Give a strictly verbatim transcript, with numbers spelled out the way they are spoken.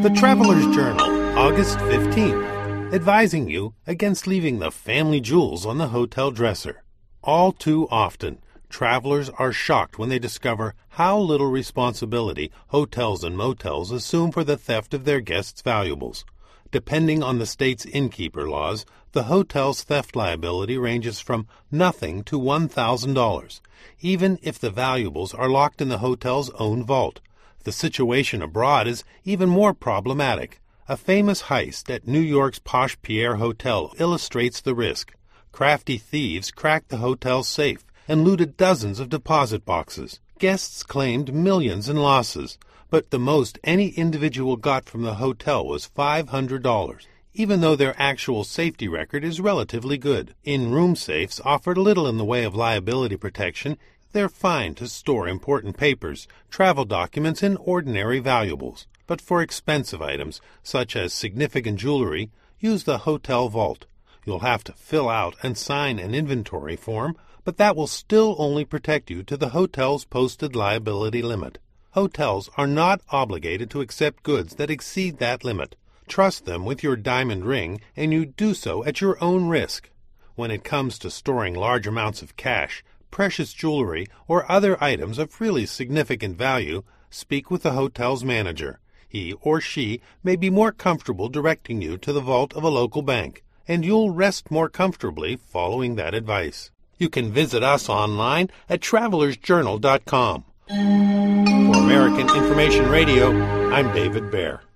The Traveler's Journal, August fifteenth, advising you against leaving the family jewels on the hotel dresser. All too often, travelers are shocked when they discover how little responsibility hotels and motels assume for the theft of their guests' valuables. Depending on the state's innkeeper laws, the hotel's theft liability ranges from nothing to one thousand dollars, even if the valuables are locked in the hotel's own vault. The situation abroad is even more problematic. A famous heist at New York's Posh Pierre Hotel illustrates the risk. Crafty thieves cracked the hotel's safe and looted dozens of deposit boxes. Guests claimed millions in losses, but the most any individual got from the hotel was five hundred dollars, even though their actual safety record is relatively good. In-room safes offer little in the way of liability protection. They're fine to store important papers, travel documents, and ordinary valuables. But for expensive items, such as significant jewelry, use the hotel vault. You'll have to fill out and sign an inventory form, but that will still only protect you to the hotel's posted liability limit. Hotels are not obligated to accept goods that exceed that limit. Trust them with your diamond ring, and you do so at your own risk. When it comes to storing large amounts of cash, precious jewelry, or other items of really significant value, speak with the hotel's manager. He or she may be more comfortable directing you to the vault of a local bank, and you'll rest more comfortably following that advice. You can visit us online at travelers journal dot com. For American Information Radio, I'm David Baer.